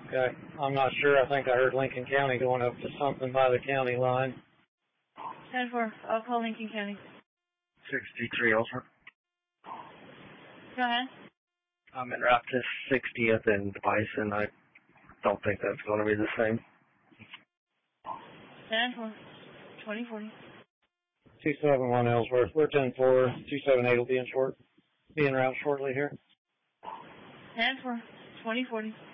Okay. I'm not sure. I think I heard Lincoln County going up to something by the county line. 10-4. I'll call Lincoln County. 63 Alpha. Go ahead. I'm in route to 60th and Bison. I don't think that's going to be the same. 10-4. 2040. 271 Ellsworth. We're 10-4. 278 will be in route shortly here. 10-4. 2040.